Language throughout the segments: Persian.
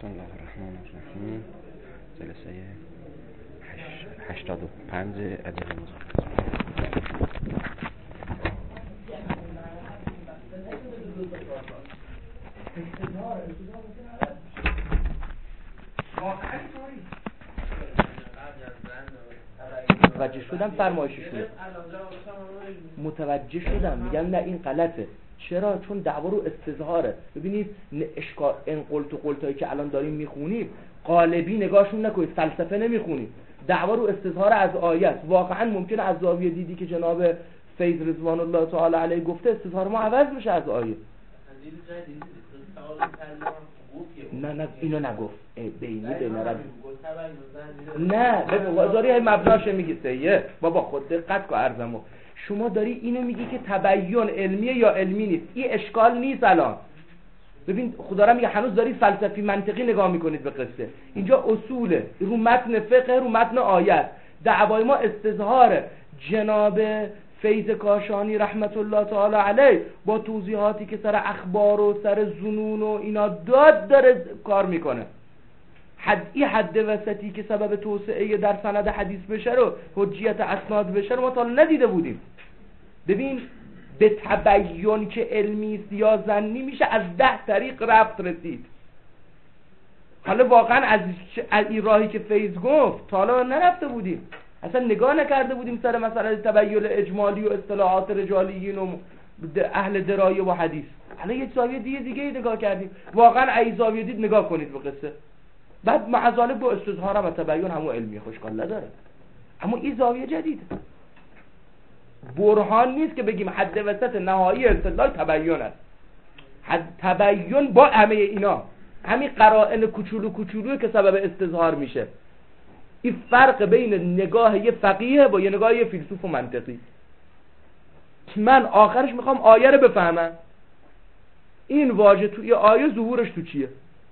بسم الله الرحمن الرحیم. جلسه 85 ادب مذاکره. متوجه شدم فرمایششون، متوجه شدم، میگم نه این غلطه. چرا؟ چون دعوا رو استظهاره. ببینید اشکال این قلت و قلتایی که الان داریم میخونیم قالبی نگاهشون نکنید، فلسفه نمیخونیم، دعوا رو استظهار از آیت. واقعا ممکنه از زاویه دیدی که جناب فیض رضوان الله تعالی علیه گفته استظهار ما عوض بشه از آیه. نه اینو نگفت. بینی نه داری های مبناشه میگی سیه بابا، خود دقت کن عرضمو. شما داری اینو میگی که تبیین علمیه یا علمی نیست. این اشکال نیست الان. ببین خدا را میگه هنوز داری فلسفی منطقی نگاه میکنید به قصه. اینجا اصوله، رو متن فقه، رو متن آیت. دعوای ما استظهاره. جناب فیض کاشانی رحمت الله تعالی علیه با توضیحاتی که سر اخبار و سر ظنون و اینا داره کار میکنه. این حد وسطی که سبب توسعه در سند حدیث بشه رو، حجیت اسناد بشه رو ما تا ندیده بودیم. ببین به تبیین که علمی است یا ظنی میشه از 10 طریق ربط رسید. حالا واقعا از این راهی که فیض گفت تا حالا نرفته بودیم، اصلا نگاه نکرده بودیم سر مسئله تبیین اجمالی و اصطلاحات رجالیین و اهل درایه و حدیث. حالا یه زاویه دیگه نگاه کردیم. واقعا ای زاویه دید نگاه کنید به قصه. بعد معذالک با استظهار و تبیین همون علمی خوشکال نداره، اما این زاویه جدیده. برهان نیست که بگیم حد وسط نهایی استدلال تبیین است. تبیین با همه اینا، همین قرائن کوچولو که سبب استظهار میشه. این فرق بین نگاه یه فقیه با یه نگاه یه فیلسوف و منطقی. من آخرش میخوام آیه رو بفهمم. این واژه توی آیه ظهورش تو چیه؟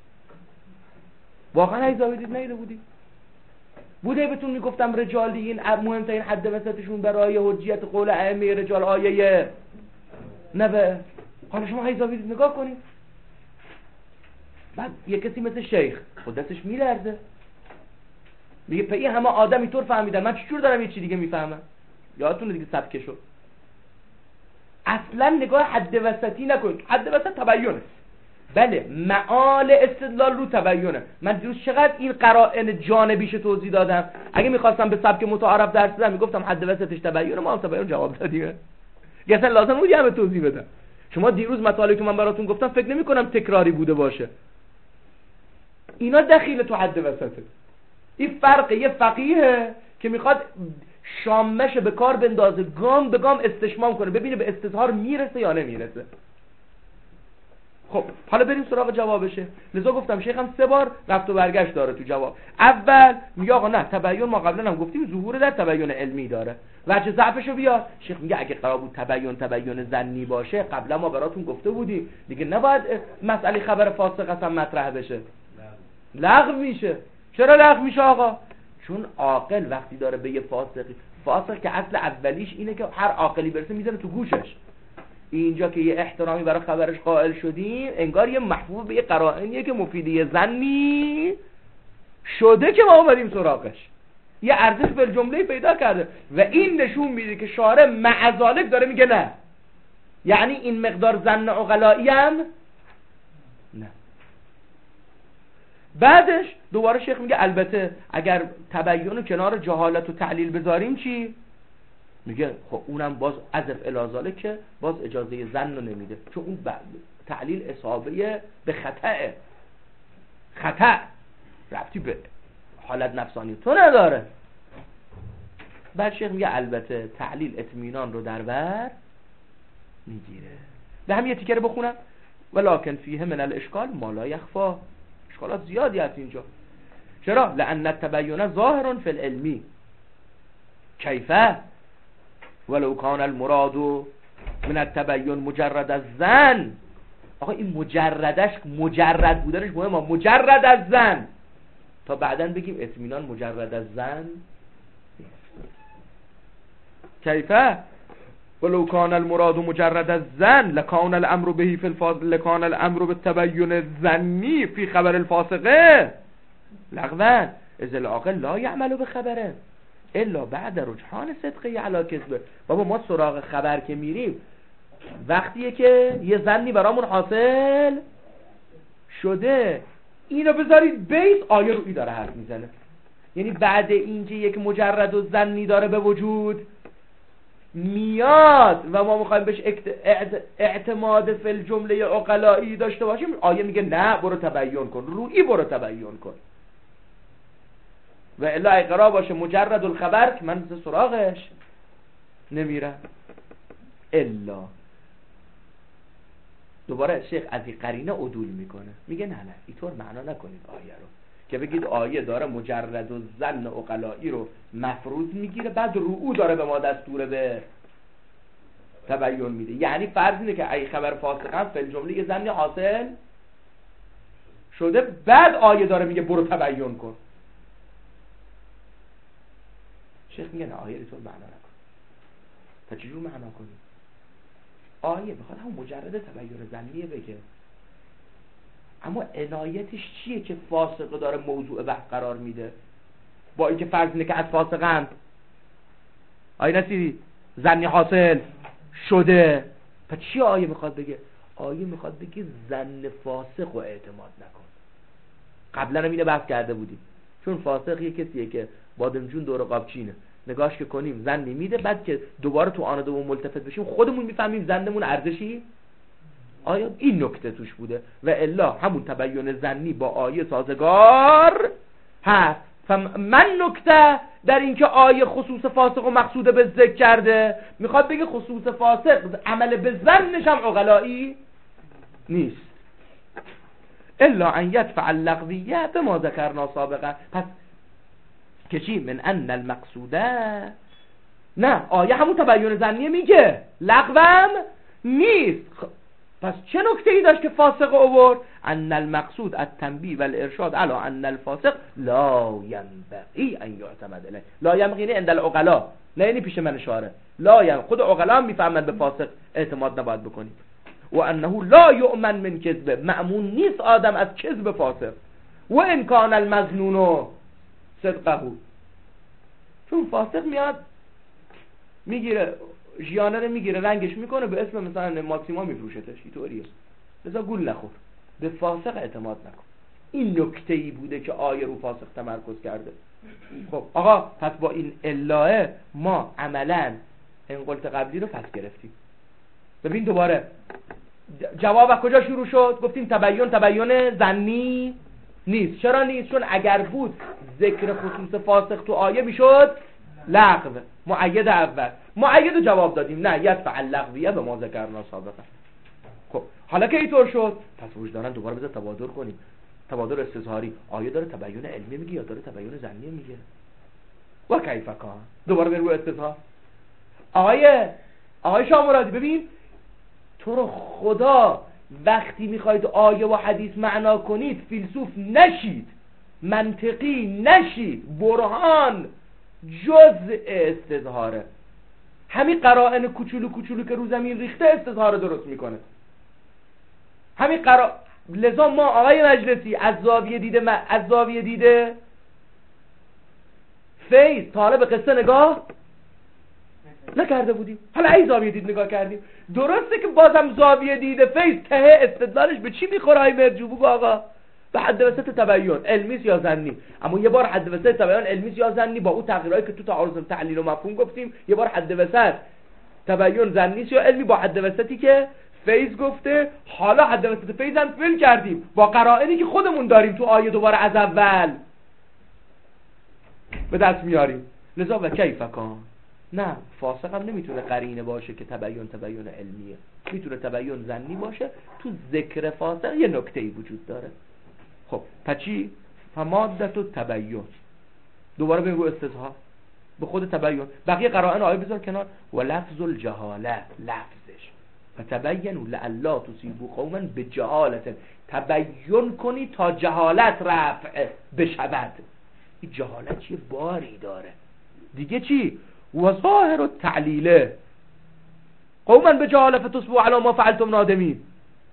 واقعا ای زاویه دید نیده بوده بهتون میگفتم رجالیین مهمترین حد وسطشون برای حجیت قول ائمه رجال آیه نه. حالا شما ای زاویه دید نگاه کنید. بعد یه کسی مثل شیخ خود دستش میلرزه، میگه پس این همه آدم اینطور فهمیدن، من چجور دارم یه چی دیگه میفهمم؟ یادتونه دیگه سبکشو. اصلا نگاه حد وسطی نکنید. حد وسط تبیینه، بله معال استدلال رو تبیینه. من دیروز چقدر این قرائن جانبیش توضیح دادم. اگه میخواستم به سبک متعارف درس بدم میگفتم حد وسطش تبیینه، ما هم تبیین جواب دادیم. اصلا لازم بود همه توضیح بدم. شما دیروز مطالبی که من براتون گفتم فکر نمی‌کنم تکراری بوده باشه. اینا دخیل تو حد وسطه. این فرق یه فقیه که میخواد شامش به کار بندازه، گام به گام استشمام کنه، ببینه به استظهار میرسه یا نمیرسه. خب حالا بریم سراغ جوابشه. لذا گفتم شیخ هم 3 بار رفت و برگشت داره تو جواب. اول میگه آقا نه، تبیین ما قبلا هم گفتیم ظهور در تبیین علمی داره. وجه ضعفشو بیار. شیخ میگه اگه قرار بود تبیین ظنی باشه قبلا ما براتون گفته بودیم دیگه نباید مسئله خبر فاسق اصلا مطرح بشه. لغو میشه. چرا لغو میشه آقا؟ چون عاقل وقتی داره به یه فاسق که اصل اولیش اینه که هر عاقلی برسه میزنه تو گوشش. اینجا که یه احترامی برای خبرش قائل شدیم، انگار یه محبوب به یه قرائنیه که مفیدی ظنی شده که ما اومدیم سراغش، یه ارزش به جمله پیدا کرده و این نشون میده که شارع معذالک داره میگه نه. یعنی این مقدار ظن عقلائی هم نه. بعدش دوباره شیخ میگه البته اگر تبیین و کنار جهالت و تعلیل بذاریم چی؟ میگه خب اونم باز عذف الازاله که باز اجازه ظن رو نمیده، چون اون تعلیل اصابه به خطأ ربطی به حالت نفسانی تو نداره. بعد شیخ میگه البته تعلیل اطمینان رو در بر میگیره. به هم یه تیکه رو بخونم. ولکن فیه من الاشکال ما لا یخفا. اشکالات زیادی هست اینجا. چرا؟ لأن التبیین ظاهر فی العلمی کیفه ولو کان المراد من التبیین مجرد از ظن. آقا این مجرد بودنش مهمه، مجرد از ظن، تا بعداً بگیم اطمینان مجرد از ظن. کیفه ولو کان المراد مجرد الظن لکان الامر به فی الفاصل لکان الامر بالتبین الظنی فی خبر الفاسقه لغوا اذ العاقل لا یعمل بخبره الا بعد رجحان صدقه علی کذبه. بابا ما سراغ خبر که میریم وقتیه که یه ظنی برامون حاصل شده. اینو بذارید بیس آیه روی داره حرف میزنه. یعنی بعد اینکه یک مجرد و ظنی داره به وجود میاد و ما میخوایم بهش اعتماد فی الجمله عقلایی داشته باشیم، آیه میگه نه برو تبیین کن، رویی برو تبیین کن. و الا اقرا باشه مجرد الخبر که من مثل سراغش نمیرم. الا دوباره شیخ از این قرینه عدول میکنه، میگه نه اینطور معنا نکنید آیه رو که بگید آیه داره مجرد و ظن عقلایی رو مفروض میگیره بعد رؤو داره به ما دستور به تبیین میده. یعنی فرض اینه که ای خبر فاسقا فی الجمله یه ظنی حاصل شده بعد آیه داره میگه برو تبیین کن. شیخ میگه نه آیه اینطور معنا نکن. تا چجور معنا کنی؟ آیه بخواد همون مجرد تبیین ظنیه بگه، اما عنایتش چیه که فاسق داره موضوع بحث قرار میده؟ با اینکه فرض اینه که از فاسقن آیه نسیدی ظنی حاصل شده، پس چی آیه میخواد بگه؟ آیه میخواد بگه ظن فاسق رو اعتماد نکن. قبلا هم اینه بحث کرده بودیم، چون فاسق یه کسیه که بادمجون دور قابچینه، نگاش که کنیم ظنی میده، بعد که دوباره تو آن دوم ملتفت بشیم خودمون میفهمیم ظنمون ارزشی آیا این نکته توش بوده. و الا همون تبیین ظنی با آیه سازگار هست. من نکته در اینکه آیه خصوص فاسق و مقصود به ذکر کرده، میخواد بگه خصوص فاسق عمل به ظنش هم عقلایی نیست. الا ان یدفع اللغویه به ما ذکرنا سابقا. پس که چی؟ من ان المقصوده نه آیه همون تبیین ظنی میگه، لغوم نیست. پس چه نکته ای داشت که فاسق آورد؟ ان المقصود التنبیه و الارشاد علی ان الفاسق لا ينبغي ان يعتمد الیه. لا ينبغي عند العقلاء، نه یعنی پیش من اشاره، لا ينبغي خود عقلا میفهمن به فاسق اعتماد نباید بکنید. و انه لا یؤمن من کذب، مأمون نیست آدم از کذب فاسق. و ان کان المظنون صدقه، چون فاسق میاد میگیره ژیانه رو میگیره رنگش میکنه به اسم مثلا ماکسیما میفروشتش، اینطوریه. لذا گول نخور، به فاسق اعتماد نکن. این نکته ای بوده که آیه رو فاسق تمرکز کرده. خب آقا پس با این الهه ما عملا انقلت قبلی رو پس گرفتیم. ببین دوباره جواب از کجا شروع شد؟ گفتیم تبیین ظنی نیست. چرا نیست؟ چون اگر بود ذکر خصوص فاسق تو آیه میشد لغو. مؤید اول مؤید جواب دادیم نه یدفع اللغویه به ما ذکرنا سابقا. خب حالا که اینطور شد پس وجدانن دوباره بذار تبادر کنیم، تبادر استظهاری. آیه داره تبیین علمی میگه یا داره تبیین ظنی میگه؟ و کیف کان. دوباره بریم رو استظهار. آقای شاه مرادی ببین، تو رو خدا وقتی میخواید آیه و حدیث معنا کنید فیلسوف نشید، منطقی نشید. برهان جزء استظهاره. همین قرائن کوچولو که رو زمین ریخته استظهار درست میکنه. همین لذا ما آقای مجلسی از زاویه دیده فیض تا حالا به قصه نگاه نکرده بودیم، حالا ای زاویه دید نگاه کردیم. درسته که بازم زاویه دیده فیض ته استدلالش به چی میخوره؟ ای مرجو بگو آقا به حد وسط تبیین علمی یا ظنی. اما یه بار حد وسط تبیین علمی یا ظنی با اون تغییرایی که تو تعارض تعلیل و مفهوم گفتیم، یه بار حد وسط تبیین ظنی یا علمی با حد وسطی که فیض گفته. حالا حد وسط فیض هم فیل کردیم با قرائنی که خودمون داریم تو آیه دوباره از اول به دست میاریم. لذا و کیف کان. نه فاسق هم نمیتونه قرینه باشه که تبیین علمیه، میتونه تبیین ظنی باشه. تو ذکر فاسق یه نکته‌ای وجود داره. خب پس چی؟ فمادت و تبیین. دوباره به رو استظهار به خود تبیین. بقیه قرائن آیه بذار کنار. و لفظ الجهاله، لفظش فتبینوا لئلا تصیبوا قوما بجهالة، تبیین کنی تا جهالت رفع بشود. این جهالت چیه؟ باری داره دیگه. چی؟ و ظاهر التعلیله، قوما بجهاله فتصبحوا علی ما فعلتم نادمین.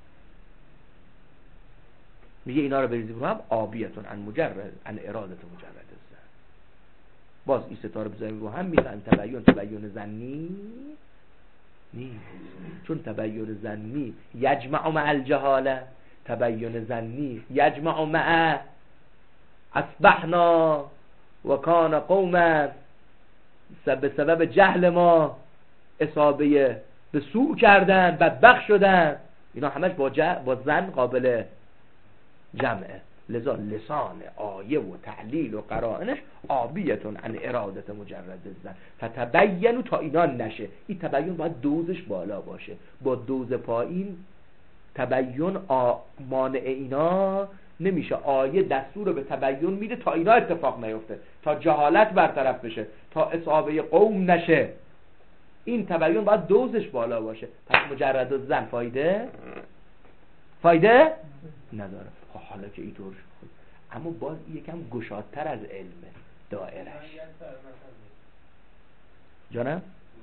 میگه اینا رو بریزیم رو هم آبیتون عن ارادت مجرد الزن. باز این ستاره بزنیم رو هم میگن تبیین ظنی نیست، چون تبیین ظنی یجمع مع الجهاله، تبیین ظنی یجمع مع اصبحنا و کان قوما به سبب جهل ما اصابه به سوء کردن، بدبخت شدن. اینا همش با ظن قابل جمعه. لذا لسان آیه و تعلیل و قرائنش آبیتون عن ارادت مجرد الظن. فتبینوا تا اینا نشه. این تبیین باید دوزش بالا باشه. با دوز پایین تبیین مانع اینا نمیشه. آیه دستور به تبیین میده تا اینا اتفاق نیفته، تا جهالت برطرف بشه، تا اصابه قوم نشه. این تبیین باید دوزش بالا باشه. پس مجرد الظن فایده نداره. خب حالا که اینطور شد، اما باز یکم گشادتر از علم دائرش. جانم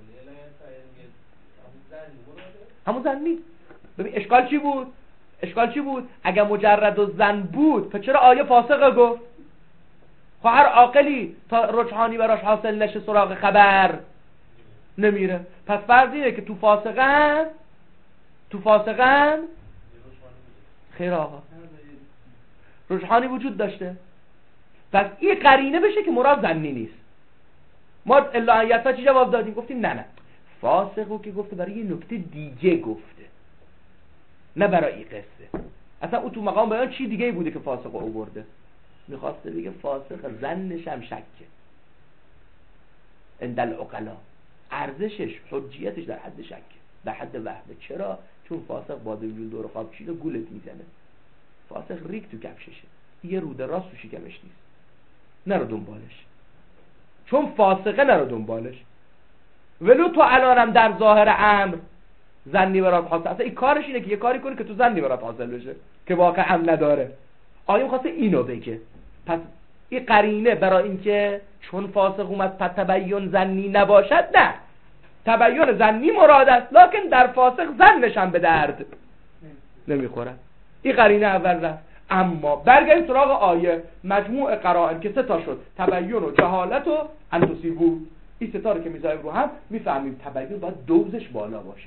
همون ظنی. ببین اشکال چی بود؟ اگر مجرد الظن بود پس چرا آیه فاسقه گفت؟ خب هر عاقلی تا رجحانی براش حاصل نشه سراغ خبر نمیره. پس فرض اینه که تو فاسقن خیر آقا رجحانی وجود داشته. پس این قرینه بشه که مراد ظنی نیست. ما الا ایتا چی جواب دادیم؟ گفتیم نه فاسقو که گفته برای یه نکته دیگه گفته، نه برای این قصه. اصلا او تو مقام بیان چی دیگه بوده که فاسقو آورده. میخواسته بگه فاسق ظنش هم شکه عند العقلا، ارزشش حجیتش در حد شکه، در حد وهمه. چرا؟ چون فاسق با دور خواب چیده گولت میزنه. فاسق ریک تو کفششه، یه روده راست تو شکمش نیست، نرو دنبالش. چون فاسقه نرو دنبالش. ولو تو الانم در ظاهر امر ظنی برات حاصل، اصلا این کارش اینه که یه کاری کنه که تو ظنی برات حاصل بشه که واقعا هم نداره. آیا میخواسته اینو بگه؟ پس این قرینه برای اینکه چون فاسق اومد پس تبیین ظنی نباشد، نه، تبیین ظنی مراد است، لکن در فاسق ظنش هم به درد نمیخوره. این قرینه اول رفت. اما برگردیم سراغ آیه، مجموع قرائن که 3 شد، تبیین و جهالت و انتصیبو. این 3 رو که میذاریم رو هم میفهمیم تبیین باید دوزش بالا باشه.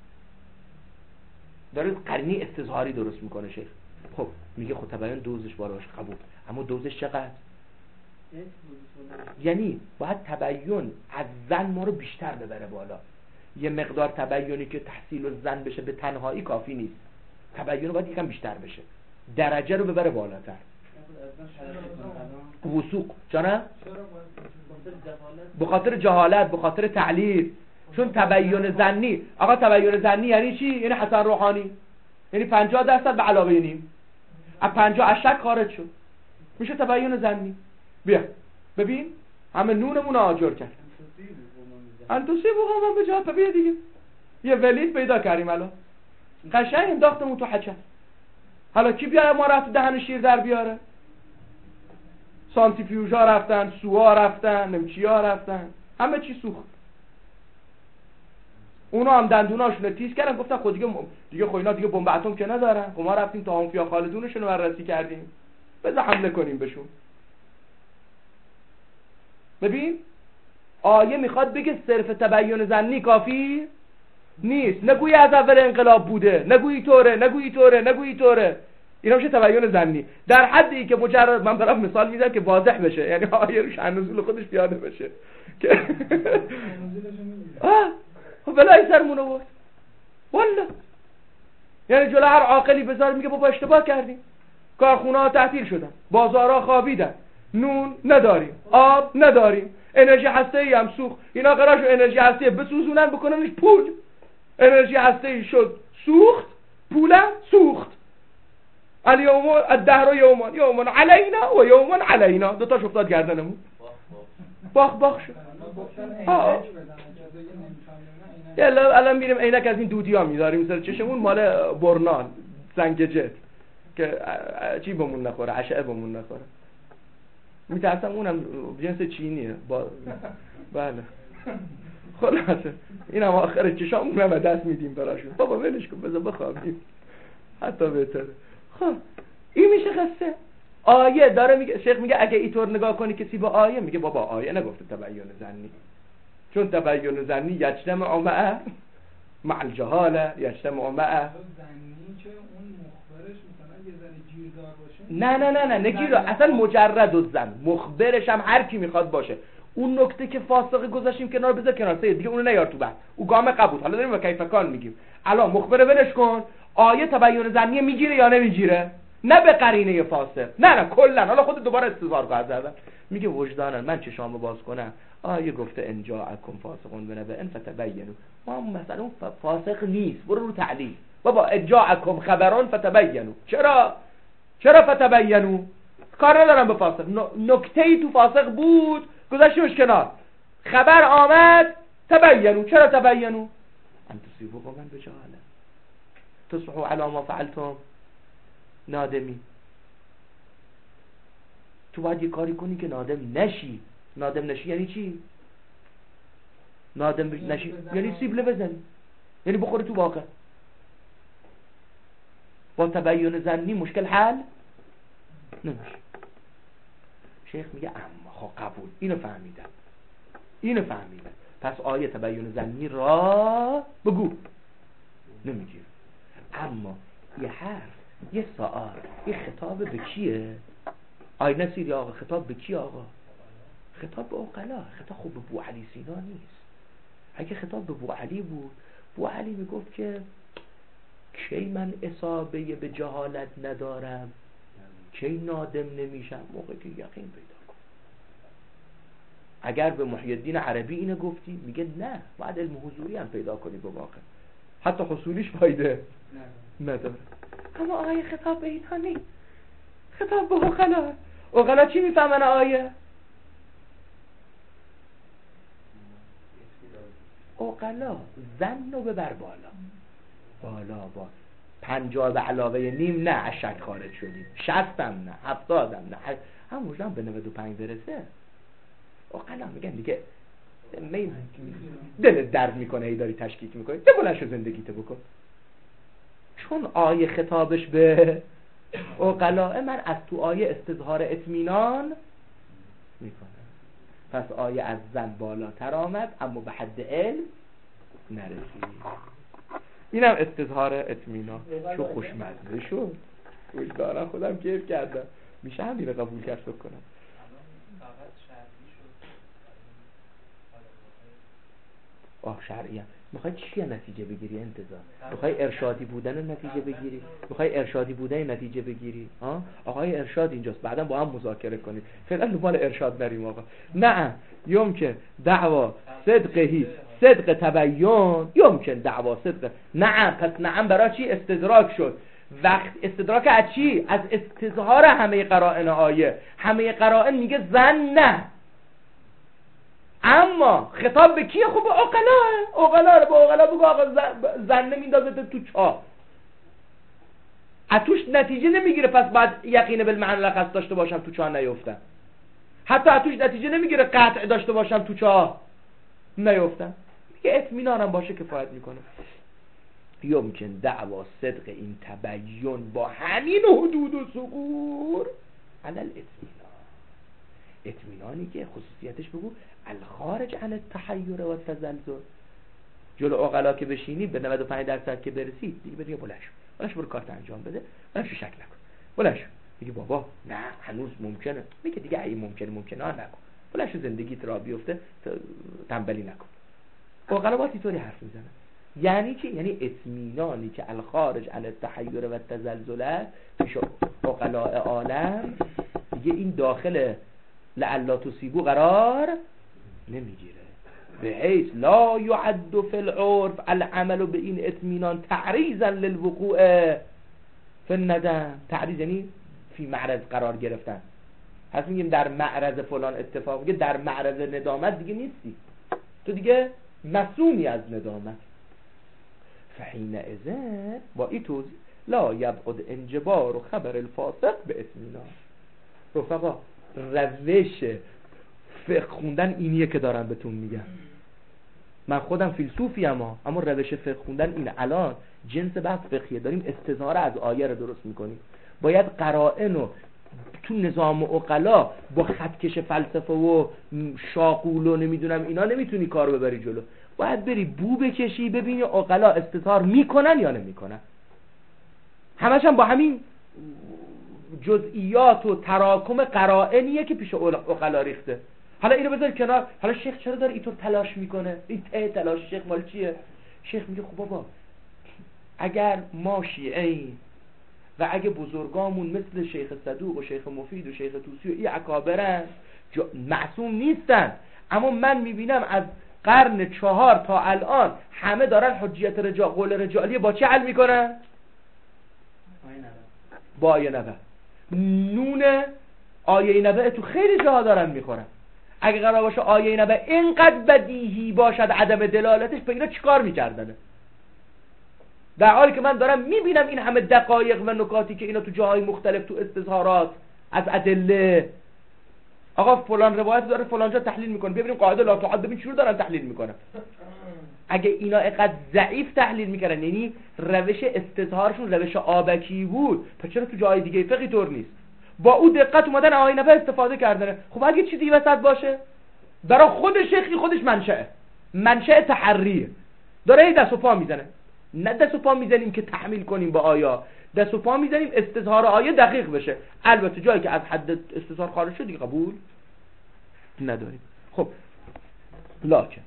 داره قرینه استظهاری درست میکنه شیخ. خب میگه خب تبیین دوزش بالا باشه، قبول، اما دوزش چقدر؟ یعنی باید تبیین از ظن ما رو بیشتر ببره بالا. یه مقدار تبیینی که تحصیل الظن بشه به تنهایی کافی نیست. تبیین باید یکم بیشتر بشه، درجه رو ببره بالاتر. وثوق جانم به خاطر جهالت، به خاطر تعلیل. چون تبیین ظنی، آقا تبیین ظنی یعنی چی؟ یعنی حسن روحانی، یعنی 50% به علاوه نیم، از 50 شک خارج شد، میشه تبیین ظنی. بیا ببین همه نونمون آجر کرد. انتوسی بگم من به جهات بیا دیگه. یه ولید پیدا کردیم الان قشنگ انداختمون تو حچه. حالا کی بیاره ما رفت دهن شیر در بیاره؟ سانتریفیوژا رفتن، سوها رفتن، نمچیا رفتن، همه چی سوخت. اونا هم دندوناشون تیز کردن، گفتن خود دیگه خب اینا دیگه بمب اتم که ندارن. خب ما رفتیم تا هانفیا خالدونشون رو بررسی کردیم، بذار حمله کنیم بهشون. ببین آیه میخواد بگه صرف تبیین ظنی کافی نیست. نگویی از اول انقلاب بوده، نگویی طوره. اینا میشه تبیین ظنی در حدی که مجرد من برام مثال میزنم که واضح بشه، یعنی آیه روش نزول خودش پیاده بشه که خب بلای سرمون آورد والله. یعنی جلو هر عاقلی بذار میگه بابا اشتباه کردیم، کارخونه ها تعطیل شدن، بازارها خوابیدن، نون نداریم، آب نداریم، انرژی هسته‌ای هم سوخت. اینا قرارشو انرژی هسته‌ای بسوزونن بکننش پول. انرژی هسته‌ای شد سوخت، پولم سوخت. الیوم الدهر یوم علینا و یوم علینا. 2 تاش افتاد گردنمون، باخ شد. الان میریم عینک از این دودیا میذاریم سر چشمون، مال برنان زنگجت که چی بمون نخوره، اشعه بمون نخوره. میترسم اونم جنس چینیه بله. خلاصه این هم آخر چشامون هم دست میدیم براشون. بابا ولش کن بذار بخوابیم حتی بهتره. خب این میشه قصه. آیه داره میگه، شیخ میگه اگه اینطور نگاه کنی کسی با آیه، میگه بابا آیه نگفته تبیین ظنی، چون تبیین ظنی یجتمع مع الجهاله، یجتمع مع ظنی که اون مخبرش مثلا یه ذره گیردار باشه. نه نگیر، اصلا مجرد الظن، مخبرش هم هر کی میخواد باشه. اون نکته که فاسق گذاشتیم کنار، بذار کنار، سید دیگه اونو نیار تو بحث، او گام قبول. حالا داریم با کیف کان میگیم. الان مخبر ولش کن، آیه تبیین ظنی میگیره یا نمیگیره؟ نه به قرینه فاسق، نه کلا. حالا خود دوباره استظهار کن از اول، میگه وجدانا من چشامو باز کنم، آیه گفته ان جاءکم فاسقون بنبأ فتبینوا، ما مثلا فاسق نیست، برو رو تعلیل. بابا ان جاءکم خبرون فتبینوا، چرا فتبینوا؟ کار ندارم به فاسق، نکته‌ای تو فاسق بود گذاشتیمش کنار، خبر آمد تبینوا. چرا تبینوا؟ ان تصیبوا قوما بجهاله تصبحوا علی ما فعلتم نادمی. تو باید یه کاری کنی که نادم نشی. نادم نشی یعنی چی؟ نادم نشی یعنی سیبله بزنی، یعنی بخوره تو واقع. با تبیین ظنی مشکل حل نمیشه. شیخ میگه اما خب قبول، اینو فهمیدم، پس آیه تبیین ظنی را بگو نمیگیره. اما یه حرف، یه سوال، یه خطاب به کیه؟ آی نصیری آقا، خطاب به کی آقا؟ خطاب به عقلا. خطاب خوب به بوعلی سینا نیست. اگه خطاب به بوعلی بود، بوعلی میگفت که کی من اصابه به جهالت ندارم، کی نادم نمیشم، موقع که یقین پیدا کنم. اگر به محی الدین عربی اینو گفتی، میگه نه، باید علم حضوری هم پیدا کنی به واقع، حتی حصولیش فایده نداره. اما آیه خطاب به اینا نیست، خطاب به عقلا. عقلا چی میفهمن آیه؟ عقلا زن رو ببر بالا با 50 به علاوه نیم نه، از شک خارج شدیم، 60 هم نه، 70 هم نه، هم وجدان به 95 برسه. عقلا میگن دیگه دلت درد میکنه، ای داری تشکیک میکنی، ده بلنشو زندگیت بکن. چون آیه خطابش به عقلا، من از تو آیه استظهار اطمینان میکنم. پس آیه از زن بالاتر آمد اما به حد علم نرسید. اینم استظهار اطمینان. چون خوشمزه شد، وجدانم خودم کیف کردم، میشه همین رو قبول کرد فکر کنم. شرعیه. میخوای چی نتیجه بگیری؟ انتظار میخوای ارشادی بودن نتیجه بگیری؟ میخوای ارشادی بودن نتیجه بگیری؟ آقای ارشاد اینجاست، بعدا با هم مذاکره کنید. فعلا دنبال ارشاد نریم آقا. نه یمکن دعوا صدقهی صدق تبیین، یمکن دعوا صدق. نعم. پس نعم برای چی؟ استدراک شد. وقت استدراک از چی؟ از استظهار همه قرائن آیه. همه قرائن میگه زن نه، اما خطاب به کیه؟ خب به عقلا رو به عقلا بگو آقا زن نمیندازه تو چاه، اتوش نتیجه نمیگیره، پس بعد یقین بالمعنی لخص داشته باشم تو چاه نیفتم. حتی اتوش نتیجه نمیگیره قطع داشته باشم تو چاه نیفتم. میگه اطمینانم باشه کفایت میکنه. یمکن دعوا صدق این تبیین با همین حدود و ثغور علل اطمینان. اطمینانی که خصوصیتش بگو الخارج عن التحیر و التزلزل. جلو عقلا که بشینی به 95% که برسید دیگه بگی بلش برو کارت انجام بده، بلش شک نکن، بلش میگه بابا نه هنوز ممکنه، میگه دیگه این ممکنه نکن، بلش زندگیت را بیفته، تنبلی نکن. عقلا با اینطوری حرف میزنه. یعنی چی؟ یعنی اطمینانی که الخارج عن التحیر و التزلزل پیش عقلاء عالم دیگه این داخل لعلا تصیبو قرار نمیگیره، به حیث لا یعد فی العرف العمل به این اطمینان تعریضا للوقوع فی الندم. تعریض یعنی فی معرض قرار گرفتن. پس میگیم در معرض فلان اتفاق، میگه در معرض ندامت دیگه نیستی، تو دیگه مسئولی از ندامت. فحین اذن با این توضیح لا یبعد انجبار و خبر الفاسق به اطمینان. رفقا روش فقه خوندن اینیه که دارم بهتون میگم. من خودم فیلسوفی اما روش فقه خوندن اینه. الان جنس بحث فقهیه، داریم استظهار از آیه رو درست میکنیم. باید قرائن و تو نظام عقلا با خطکش فلسفه و شاقول و نمیدونم اینا نمیتونی کار ببری جلو. باید بری بو بکشی ببینی عقلا استظهار میکنن یا نمیکنن. همش هم با همین جزئیات و تراکم قرائنیه که پیش عقلا ریخته. حالا اینو بذار کنار. حالا شیخ چرا داره اینطور تلاش میکنه؟ این تلاش شیخ مال چیه؟ شیخ میگه خب بابا اگر ما شیعه‌ایم و اگه بزرگامون مثل شیخ صدوق و شیخ مفید و شیخ طوسی و این اکابرن معصوم نیستن، اما من میبینم از قرن 4 تا الان همه دارن حجیت قول رجالیه با چه حل میکنن؟ با آیه نبع. نون آیه نبع تو خیلی جاها دارن میخورن. اگه قرار باشه آیه نبع اینقدر بدیهی باشد عدم دلالتش، به اینا چیکار میکردنه؟ در حالی که من دارم میبینم این همه دقایق و نکاتی که اینا تو جاهای مختلف تو استظهارات از ادله، آقا فلان روایت داره فلان جا تحلیل میکنه، ببینیم قاعده لا تعد، ببین چجوری دارن تحلیل میکنن. اگه اینا اینقدر ضعیف تحلیل میکردن، یعنی روش استظهارشون روش آبکی بود، پس چرا تو جای دیگه فقهی طور نیست؟ با او دقت اومدن آیه نبع استفاده کردن. خب اگه چیزی وسط باشه برای خود شیخی خودش منشأ تحریه، داره این دست و پا میزنه. نه دست و پا میزنیم که تحمیل کنیم با آیا، دست و پا میزنیم استظهار آیه دقیق بشه. البته جایی که از حد استظهار خارج شد دیگه قبول نداریم. خب لکن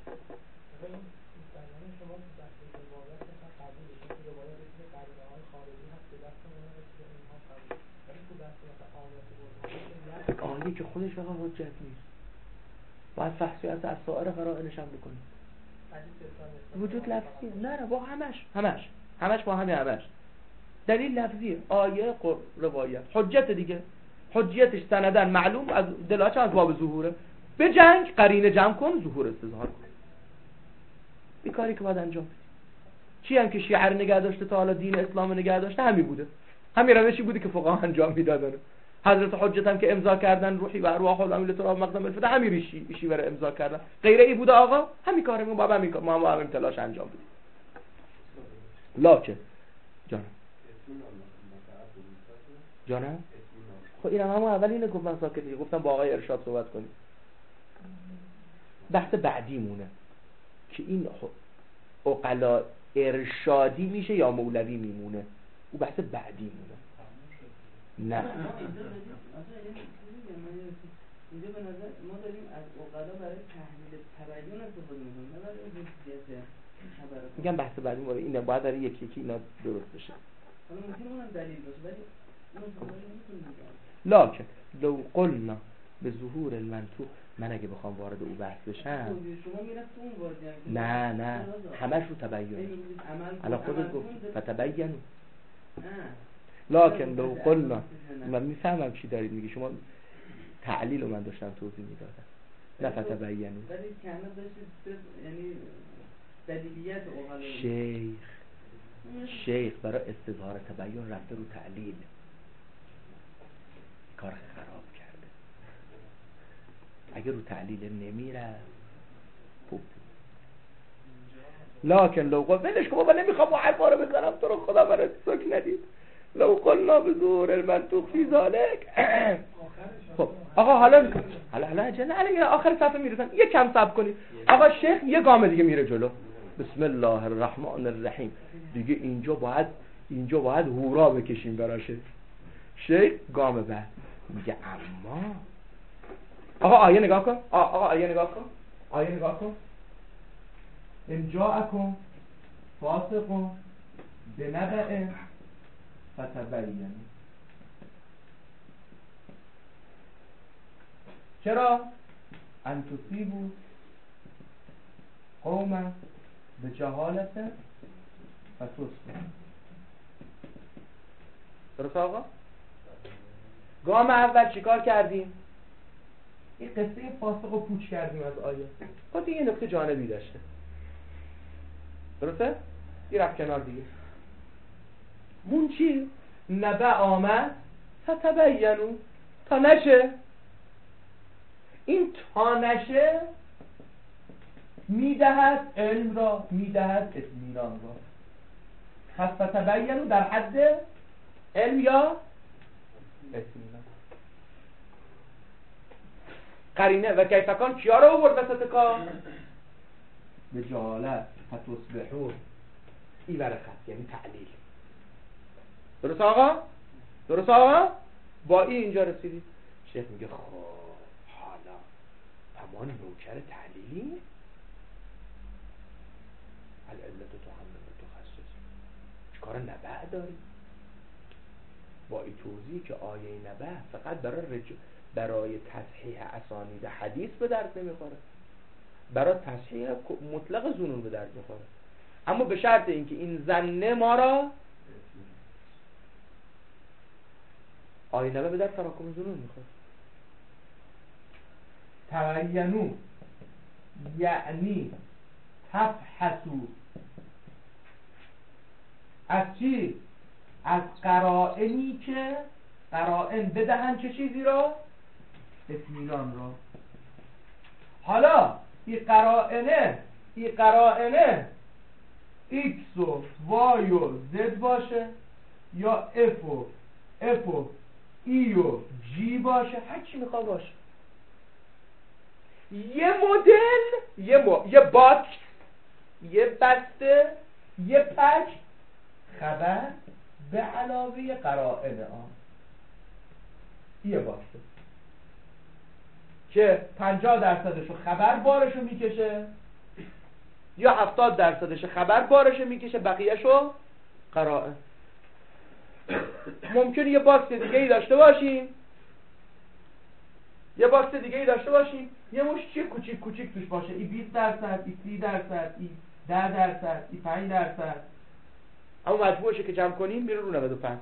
آیه که خودش فقط حجت نیست، باید فحصی از سایر قرائنش هم بکنیم. وجود لفظی نه با همش با همش دلیل لفظی آیه روایت حجت دیگه، حجیتش سندن معلوم از دلالتش از باب ظهوره. به جنگ قرینه جمع کن، ظهور استظهار کن. این کاری که باید انجام بدی. چی هم که شیعه رو نگه داشته تا حالا دین اسلام نگه داشته همین بوده، همین روشی بوده که فقها انجام میدادن. حضرت حجت هم که امضا کردن روحی و ارواح الامل تراب مقدم الفدا همین ریشی برای امضا کردن. غیره ای بوده آقا همین کارمون بابا ما همین تلاش انجام بدیم. لکن جانم خب اینم همون اول اینه گفت من ساکت دیگه، گفتم با آقای ارشاد صحبت کنیم. بحث بعدی مونه که این عقلا ارشادی میشه یا مولوی میمونه، او بحث بعدی مونه. نه اینجا به نظر ما داریم از عقلا برای تحلیل تبیین استفاده می‌کنیم، نه برای حجیت خبر. میگم بحث بعدی مونه اینه، باید برای یکی اینا درست بشه. حالا ممکنه اونم دلیل باشه ولی اون استفاده نمی‌کنیم. لکن لو قلنا به ظهور المنطوق، من اگه بخوام وارد او بحث بشم شما میرفت اون وارد نه همش رو تبیین. الان خودت گفت فتبینوا. لکن لو قلنا، من میفهمم چی دارید میگی، شما تعلیل رو من داشتم توضیح میدادم نه فتبینوا. ولی کامل داشتید یعنی دلیلیت عقلا شیخ برای استظهار تبیین رفته رو تعلیل، کار خراب کرده. اگه رو تعلیل نمیره خوب. لکن لو قلنا ولش کن بابا، نمیخوام با حرفا رو بزنم، تو رو خدا برات سوک ندید. لو قلنا به ظهور المنطوق فی ذلک. خب آقا حالا عجله آخر صفحه میرسن، یه کم صبر کنید. آقا شیخ یه گام دیگه میره جلو. بسم الله الرحمن الرحیم. دیگه اینجا باید هورا بکشیم براشه. شیخ گام بعد میگه اما آقا آیه نگاه کن. آیه نگاه کن. ان جاءکم فاسق بنبأ فتبینوا. چرا؟ ان تصیبوا قوما بجهالت فتصبحوا. درست آقا؟ گام اول چیکار کردیم؟ این قصه فاسق رو پوچ کردیم از آیه. خب دیگه نکته جانبی داشته. درسته؟ یه رفت کنار دیگه. مون چی؟ نبع آمد فتبینوا، تا نشه. این تا نشه میدهد علم را، میدهد اطمینان را. پس فتبینوا در حد علم یا اطمینان. قرینه و کیفکان کیا رو آورد وسط کار؟ به جهالت فتصبحون این ورخت یعنی تعلیل. درست آقا؟ درست آقا؟ با این اینجا رسیدید. شیخ میگه خب حالا اما نوکر تعلیلی العلت تحمل تخصص چیکار نبع داری؟ با این توضیح که آیه نبع فقط برای تصحیح اسانید حدیث به درد نمیخوره، برای تصحیح مطلق ظنون به درد میخوره، اما به شرط اینکه این ظنه ما را آیه نبع به درد تراکم ظنون میخوره. تبینوا یعنی تفحصوا از چی؟ از قرائنی که قرائن بدهن چه چیزی را؟ اطمینان را. حالا این قرائنه x و y و z باشه یا f و e و g باشه، هر چی میخواد باشه. یه مدل یه باکس، یه بسته، یه پک خبر به علاوه قرائن آن. یه باکسه که 50%شو خبر بارشو میکشه یا 70%ش خبر بارشو میکشه، بقیهشو قرائن. ممکنه یه باکس دیگه ای داشته باشیم، یه مش چیه کوچیک توش باشه، ای 20%، ای 30%، ای 10%، ای 5%، اما مجموعشه که جمع کنیم میره رو 95.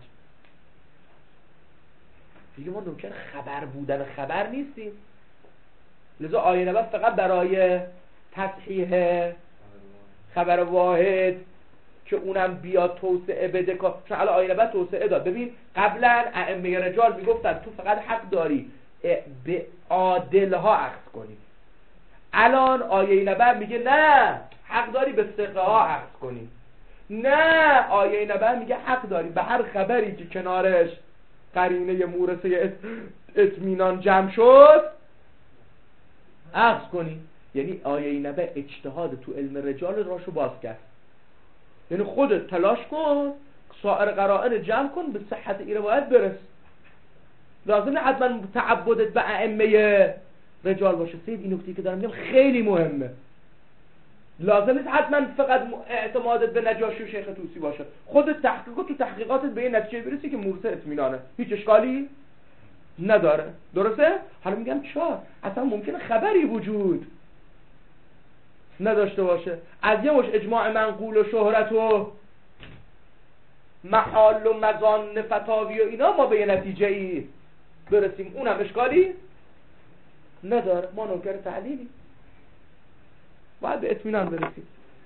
دیگه ما نوکر خبر بودن خبر نیستیم. لذا آیه نبوت فقط برای تصحیح خبر واحد که اونم بیاد توسعه بده، چون الان آیه نبوت توسعه داد. ببین قبلا ائمه رجال میگفتن تو فقط حق داری به عادلها اخذ کنی، الان آیه نبوت میگه نه حق داری به ثقه ها اخذ کنی، نه آیه نبوت میگه حق داری به هر خبری که کنارش قرینه مورثه اطمینان جمع شد اخذ کنی. یعنی آیه نبوت اجتهاد تو علم رجال راشو باز کرد. یعنی خودت تلاش کن سایر قرائن جمع کن به صحت این روایت برس. لازم نه حتما تعبدت به ائمه رجال باشه. سید این نکته که دارم میگم خیلی مهمه. لازم نیست حتما فقط اعتمادت به نجاشی و شیخ طوسی باشه. خودت تو تحقیقاتت به این نتیجه برسی که مورثه اطمینانه، هیچ اشکالی نداره. درسته؟ حالا میگم چرا؟ اصلا ممکنه خبری وجود نداشته باشه، از یه مش اجماع منقول و شهرت و محال و مزان فتاوی و اینا ما به یه نتیجه ای برسیم، اونم اشکالی نداره. ما نوکر تعلیلی باید به اطمینان برسیم.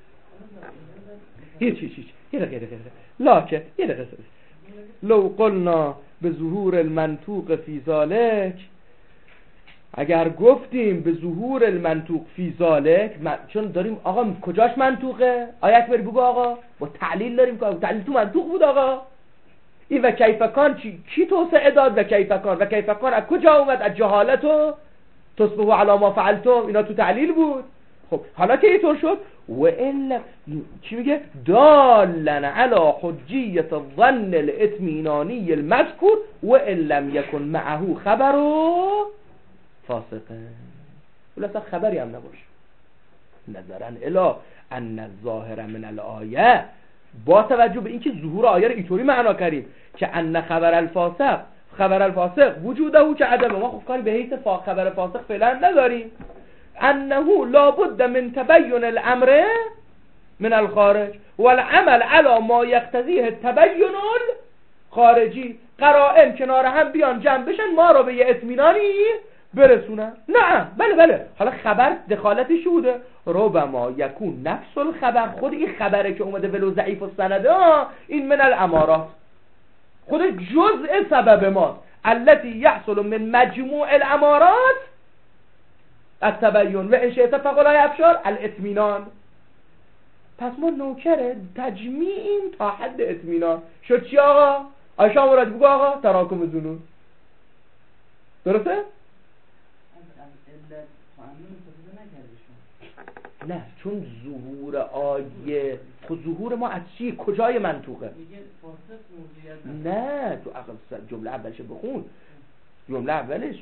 یه دقیقه لاکه یه دقیقه لو قلنا به ظهور المنطوق فی ذالک، اگر گفتیم به ظهور المنطوق فی ذالک، چون داریم آقا کجاش منطوقه؟ آیت بری بگو آقا با تعلیل داریم که تعلیل تو منطوق بود آقا. این و کیفکان چی توسعه داد؟ و کیفکان از کجا اومد؟ از جهالت و تصبحوا علی ما فعلتم، اینا تو تعلیل بود. خب حالا که اینطور شد و الا چی میگه؟ دالن علی حجیت الظن الاطمینانی المذکور و ان لم یکن معه خبر فاسقه. ولی اصلا خبری هم نباشه. نظرا الی ان الظاهر من الآیه، با توجه به اینکه ظهور آیه رو اینطوری معنا کردیم که ان خبر الفاسق وجوده که عدم، ما خب کاری به حیث خبر فاسق فعلا نداریم. انه لابد من تبین الامر من الخارج والعمل على ما یقتضیه التبین الخارجی. قرائن کنار هم بیان جمع بشن ما رو به یه اطمینانی برسونن. نه بله حالا خبر دخالتش بوده، ربما یکون نفس الخبر، خود این خبره که اومده ولو ضعیف السند این من الامارات، خود جزء سبب ما التي يحصل من مجموع الامارات التبین و ان شئت فقل ابشار الاطمینان. پس ما نوکر تجمیعیم تا حد اطمینان. شد چی آقا؟ آیشا مراد بگو آقا تراکم ظنون. درسته؟ نه چون ظهور آیه خود ظهور ما از چی؟ کجای منطوقه؟ نه تو جمله اولش بخون. جمله اولش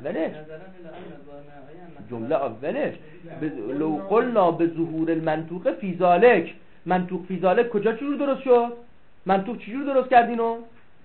لو قلنا به ظهور المنطوق فی ذالک. منطوق فی ذالک کجا چجور درست شد؟ منطوق چجور درست کردینو؟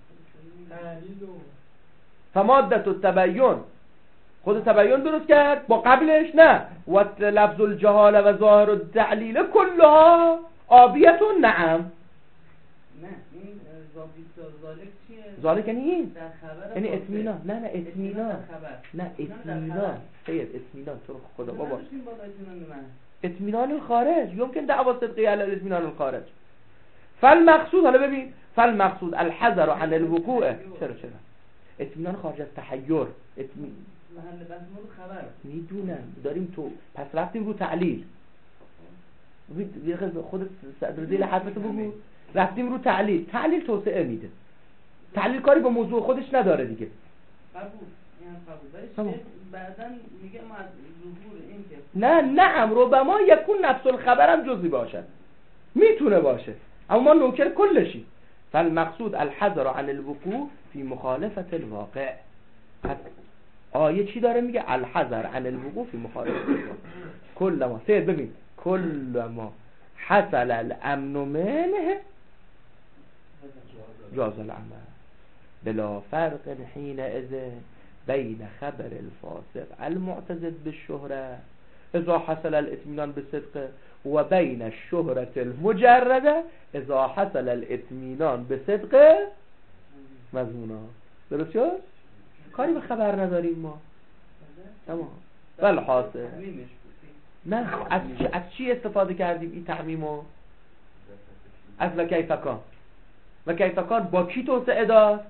فمادت التبین خود تبین درست کرد با قبلش نه. و لفظ الجهال و ظاهر التعلیل کلها آبیت و نعم. نه این ذالک چیه؟ ذالک یعنی این؟ یعنی خبر اطمینان. نه اطمینان. نه اطمینان. خیر اطمینان تو خدا بابا. اطمینان الخارج یمکن دعوا صدقی علی اطمینان الخارج. فالمقصود حالا ببین فالمقصود الحذر عن الوقوع. چرا اطمینان خارج از تحیر. محل بحث ما رو خبر میدونم داریم تو پس رفتیم رو تعلیل. خودت صدر حرفتو بگو. رفتیم رو تعلیل. تعلیل توسعه میده. تعلیل کاری با موضوع خودش نداره دیگه. قبول ولی بعداً میگه ما از ظهور این که نعم ربما یکون نفس الخبر هم جزئی باشد. میتونه باشه اما ما نوکر کلشی. فالمقصود الحذر عن الوقوع فی مخالفت الواقع. آیه چی داره میگه؟ الحذر عن الوقوع فی مخالفت الواقع. کلما سید ببین کلما حصل الامن منه جاز العمل بلا فرق حینئذ بین خبر الفاسق المعتزد بالشهرة اذا حصل الاطمینان بالصدق و بین الشهرة المجرده اذا حصل الاطمینان بالصدق مضمونا. درست شد؟ کاری به خبر نداریم ما. تمام. والحاصل نه از چی استفاده کردیم این تعمیمو؟ از و کیفکان. و کیفکان با کی توسعه داد؟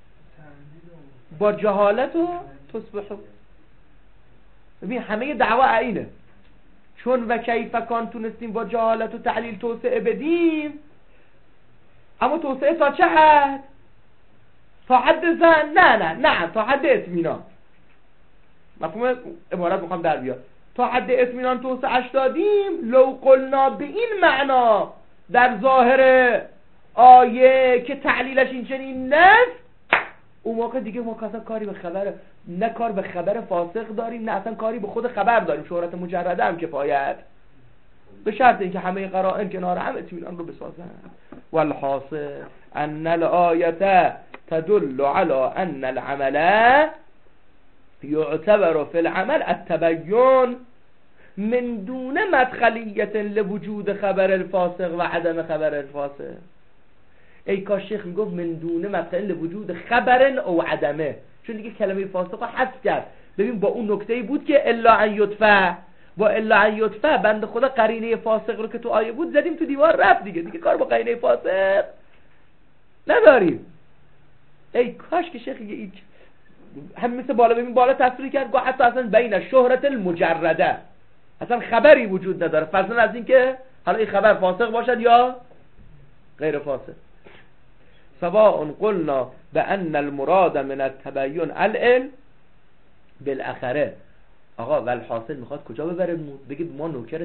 با جهالت و تصبح. ببین همه دعوا اینه چون و کیفکان تونستیم با جهالت و تعلیل توسعه بدیم اما توسعه تا چه حد؟ تا حد زن؟ نه تا حد اطمینان. مفهوم عبارت میخوام در بیاد. تا حد اطمینان توسعه‌اش دادیم لو قلنا به این معنا در ظاهر آیه که تعلیلش این چنین نیست اون موقع دیگه ما اصلا کاری به خبر نه کار به خبر فاسق داریم نه اصلا کاری به خود خبر داریم. شهرت مجرده هم کفایت به شرط اینکه همه قرائن کنار هم اطمینان رو بسازن. والحاصل ان الآیه تدل على ان العمل يعتبر في العمل التبين من دون مدخلیت لوجود خبر الفاسق و عدم خبر الفاسق. ای کاش شیخ میگفت من دون مدخل لوجود خبر او عدمه چون دیگه کلمه فاسق رو حذف کرد. ببین با اون نکته‌ای بود که الا ان یدفع با الا ان یدفع بنده خدا قرینه فاسق رو که تو آیه بود زدیم تو دیوار رفت دیگه کار با قرینه فاسق نداریم. ای کاش که شیخ هم مثل بالا ببین بالا تصویر کرد گفت حتی اصلا بین شهرت المجرده اصلا خبری وجود نداره فضلا از این که حالا این خبر فاسق باشد یا غیر فاسق. سواء قلنا بأن المراد من التبین العلم بالاخره. آقا والحاصل میخواد کجا ببره؟ بگه ما نوکر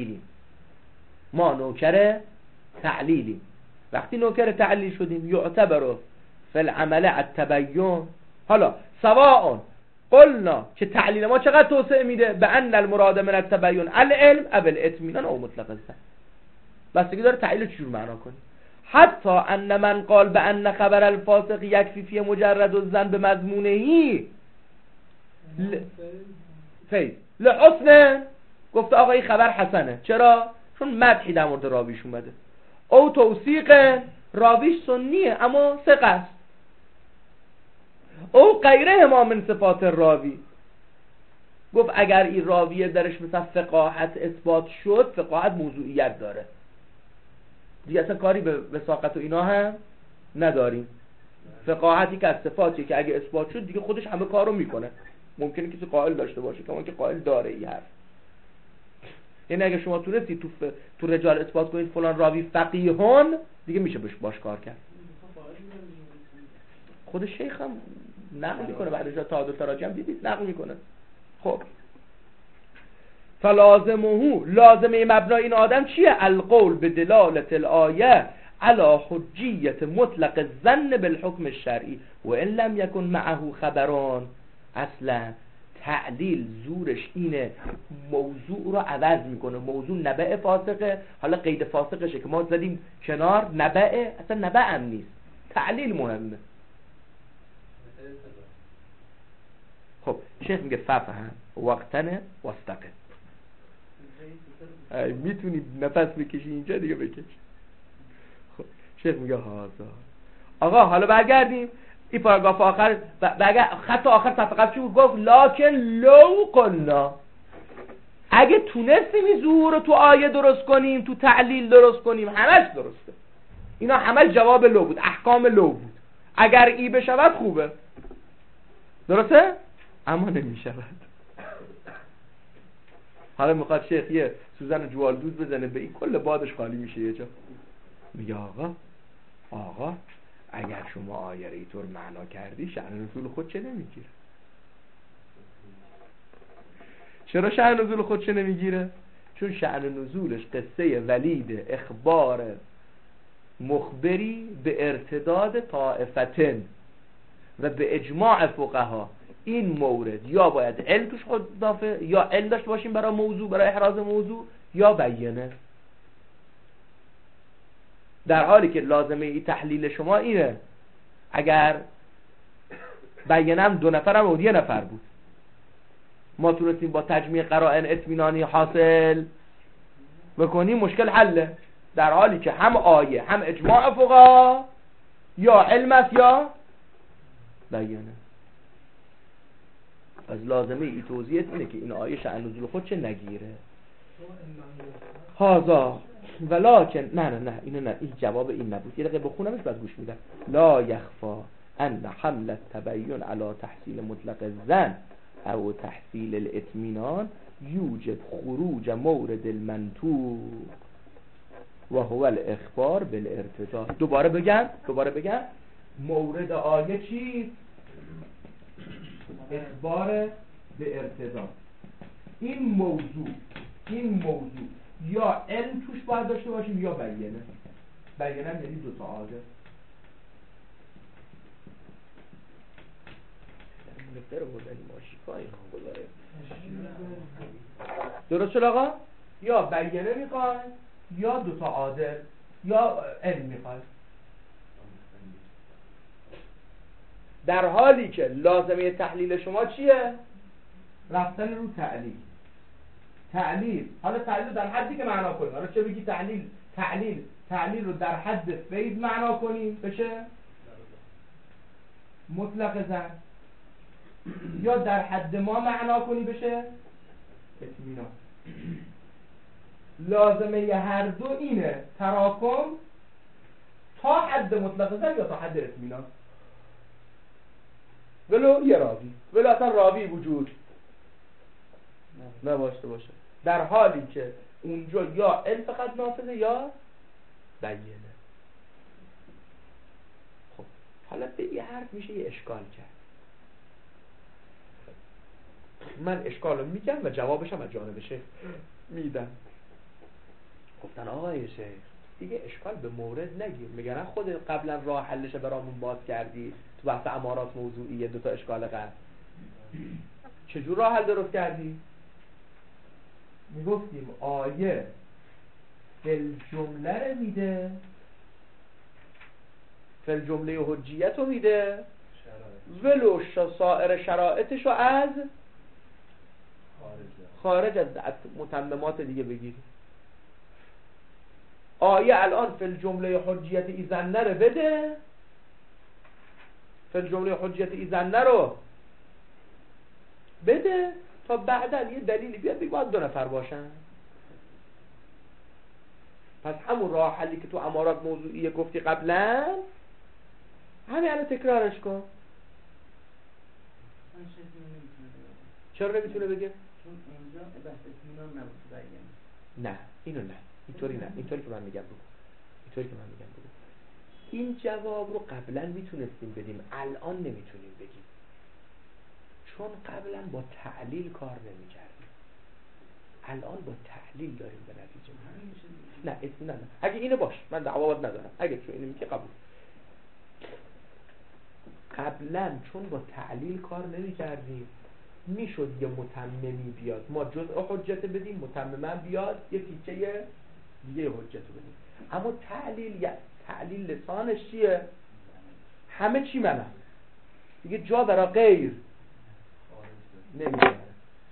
تعلیلیم. وقتی نوکر تعلیل شدیم یعتبر فی العمل التبین. حالا سواء قلنا که تعلیل ما چقدر توسعه میده بأن المراد من التبین العلم او الاطمینان او مطلق الظن. بستگی داره تعلیل چجور معنا کنی. حتی ان من قال بأن خبر الفاسق یکفی فی مجرد الظن بمضمونهی لحسن گفت آقا این خبر حسنه. چرا؟ چون مدحی در مورد راویش اومده. او توثیق راویش سنیه اما ثقه است. او غیره ما من صفات راوی گفت اگر این راویه درش مثلا فقاهت اثبات شد فقاهت موضوعیت داره دیگه اصلا کاری به وثاقت و اینا هم نداریم. فقاهتی که از صفاتیه که اگه اثبات شد دیگه خودش همه کارو میکنه ممکنه کسی قائل داشته باشه کما که قائل داره این حرف. یعنی اگه شما تونستی تو رجال اثبات کنید فلان راوی فقیهان، دیگه میشه باش کار کرد. خود شیخ هم نقل میکنه بعد از تعادل تراجی هم دیدید نقل میکنه. خب فلازمه، لازمه مبنای این آدم چیه؟ القول به دلالت الآیه علی حجیت مطلق الظن بالحکم الشرعی و ان لم یکن معه خبران. اصلا تعلیل زورش اینه موضوع رو عوض میکنه. موضوع نبع فاسقه، حالا قید فاسقشه که ما زدیم کنار، نبع اصلا نبع هم نیست، تعلیل مهمه. خب شیخ میگه ففهم وقتنه واستقم. میتونی نفس بکشی اینجا دیگه بکش. خب شیخ میگه هازا. آقا حالا برگردیم این پاراگراف آخر، خط آخر صفحه قبل چی بود؟ گفت لکن لو قلنا، اگه تونستیم این ظهور رو تو آیه درست کنیم، تو تعلیل درست کنیم، همش درسته. اینا همش جواب لو بود، احکام لو بود. اگر ای بشود خوبه، درسته؟ اما نمیشود. حالا میخواد شیخ یه سوزن جوالدوز بزنه به این، کل بادش خالی میشه یه جا. میگه آقا اگر شما آیه رو اینطور معنا کردی، شأن نزول خود چه نمیگیره؟ چرا شأن نزول خود چه نمیگیره؟ چون شأن نزولش قصه ولید اخبار مخبری به ارتداد طائفتن و به اجماع فقها. این مورد یا باید علم توش خود دافه، یا علم داشته باشیم برای موضوع، برای احراز موضوع، یا بیانه. در حالی که لازمه ای تحلیل شما اینه اگر بیانم 2 نفرم و 1 نفر بود، ما تونستیم با تجمیع قرائن اطمینانی حاصل بکنیم، مشکل حله. در حالی که هم آیه هم اجماع فقها یا علم است یا بیانه. از لازمه ای توضیح اینه که این آیه شأن نزول خود چه نگیره. هازا ولکن نه اینو نه، این جواب این نبود. یه دقیقه بخونمش بعد گوش میدم. لا یخفا ان حمل التبین علی تحصیل مطلق الظن او تحصیل الاطمینان یوجب خروج مورد المنطوق و هو الاخبار بالارتضاء. دوباره بگم مورد آیه چی؟ اخبار به ارتضاء. این موضوع یا علم توش باید داشته باشیم یا بیانه. بیانه یعنی 2 تا عادل. نکته رو بردنی ماشی پایین گذاره. درست شد آقا؟ یا بیانه میخوای یا 2 تا عادل یا علم میخوای. در حالی که لازمه تحلیل شما چیه؟ رفتن رو تعلیل. حالا تعلیل رو در حدی که معنا کنیم. حالا چه بگی تعلیل رو در حد فیض معنا کنیم بشه مطلق ظن، یا در حد ما معنا کنی بشه اطمینان. لازمه هر دو اینه تراکم تا حد مطلق ظن یا تا حد اطمینان. ولو یه راوی، ولو اصلا راوی وجود نباشته باشه، در حالی که اونجا یا علم فقط نافذه یا بیانه. خب حالا به یه حرف میشه یه اشکال کرد. من اشکال رو میگم و جوابش هم از جانب شیخ میدم. گفتن آقای شیخ دیگه اشکال به مورد نگیر. میگن خود قبلا راه حلش برامون باز کردی تو بحث امارات موضوعی 2 تا اشکال قبل. چجور راه حل درست کردی؟ میگفتیم آیه فل جمله رو میده، فل جمله حجیت رو میده، ولو سایر شرائطش رو از خارج از متممات دیگه بگیری. آیه الان فل جمله حجیت ایزنه رو بده، فل جمله حجیت ایزنه رو بده تا بعدا یه دلیلی بیاد بگه باید 2 نفر باشن. پس همون راه حلی که تو امارات موضوعیه گفتی قبلا، همین الان تکرارش کن. چرا نمیتونه بگه؟ چون اونجا بحث اطمینان نبود تو بیان. نه اینو نه، اینطوری نه، اینطوری که من میگم بگو، اینطوری که من میگم بگو. این جواب رو قبلا میتونستیم بدیم، الان نمیتونیم بگیم، چون قبلا با تعلیل کار نمیکردیم، الان با تعلیل داریم به نتیجه نه اطمینان نه. اگه اینو باش من دعوات ندارم، اگه تو اینو میگه قبول. قبلا چون با تعلیل کار نمیکردیم میشد یه متممی بیاد ما جزء حجت بدیم، متمم بیاد یه تیکه دیگه حجت بدیم. اما تعلیل لسانش چیه؟ همه چی منم دیگه، جا برای غیر نمیذاره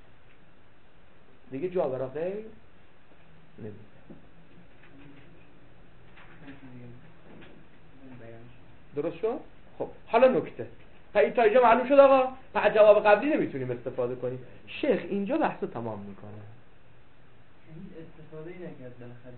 دیگه، جا برای غیر نمیذاره. درست شد؟ خب حالا نکته تا اینجا معلوم شد آقا. از جواب قبلی نمیتونیم استفاده کنیم. شیخ اینجا بحثو تمام میکنه. هیچ استفاده‌ای نکرد بالاخره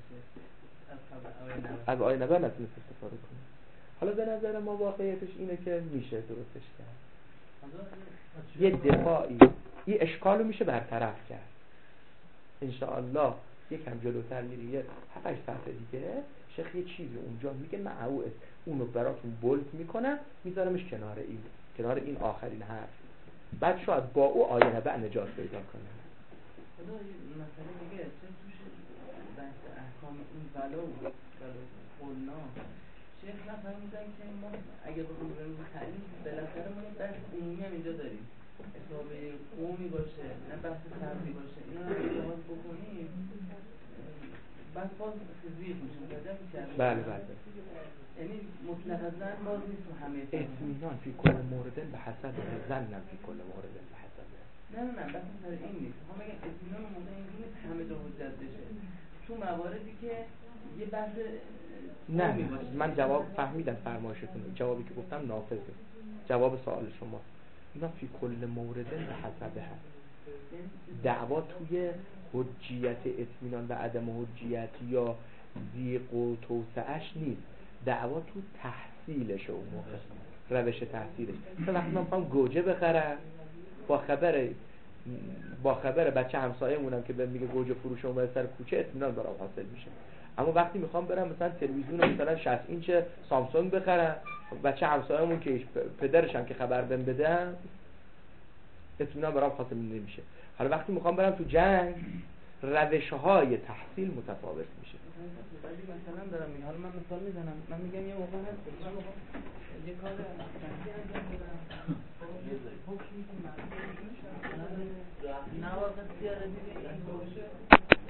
از آیه نبر نتونست استفاده کنه. حالا به نظر ما واقعیتش اینه که میشه درستش کرد. یه دفاعی این اشکالو میشه برطرف کرد انشاءالله. یکم جلوتر میری 7-8 صفحه دیگه شیخ یه چیزی اونجا میگه معوض اونو براتون بولد میکنم میذارمش کنار این آخرین حرف، بعد شاید با او آیه نبع نجات پیدا کنه. خدا مثلا میگه چه توش بحث احکام این بلا قلنا شیخ نفهمیدن که ما اگه بخوام بریم تعلیم بالاخره ما بحث عمومی هم اینجا داریم، حسابه قومی باشه نه بحث فردی باشه، اینا رو اگه باز بکنیم بعد باز تزویق میشه متوجه میشه. بله یعنی مطلقا زن باز نیست تو همه اطمینان فی کل مورد به حسب زنم فی کل مورد به حسب نه بحث سر این نیست. هم میگن اطمینان موقع اینجوری نیست همه جا حجت بشه، تو مواردی که یه بحث نه من جواب فهمیدم فرمایشتون، جوابی که گفتم نافذه، جواب سوال شما اینا فی کل مورد به حسب هست. دعوا توی حجیت اطمینان و عدم حجیت یا ضیق و توسعش نیست، دعوا تو تحصیلش اون موقع، روش تحصیلش. مثلا وقتی من میخوام گوجه بخرم با خبر بچه همسایه‌مونم که بهم میگه گوجه فروش اومده سر کوچه، اطمینان برام حاصل میشه. اما وقتی میخوام برم مثلا تلویزیون مثلا 60 اینچ سامسونگ بخرم، بچه همسایه‌مون که پدرش هم که خبر بهم بدن، اطمینان برام حاصل نمیشه. حالا وقتی میخوام برم تو جنگ، روش‌های تحصیل متفاوت میشه. ولی مثلا دارم میگم، حالا من مثال میزنم، من میگم یه موقع هست یه کار شخصی انجام بدم، حکمی که مردم نه واقعا سیاره دیدی این باشه